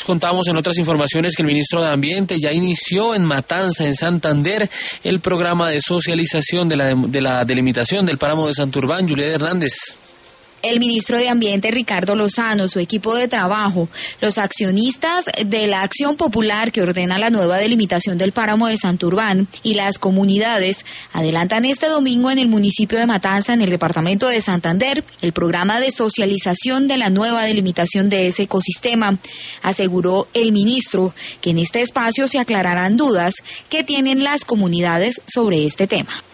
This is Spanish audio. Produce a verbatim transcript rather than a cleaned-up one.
contamos en otras informaciones que el ministro de Ambiente ya inició en Matanza, en Santander, el programa de socialización de la, de la delimitación del páramo de Santurbán. Julieta Hernández. El ministro de Ambiente, Ricardo Lozano, su equipo de trabajo, los accionistas de la Acción Popular que ordena la nueva delimitación del páramo de Santurbán y las comunidades adelantan este domingo en el municipio de Matanza, en el departamento de Santander, el programa de socialización de la nueva delimitación de ese ecosistema. Aseguró el ministro que en este espacio se aclararán dudas que tienen las comunidades sobre este tema.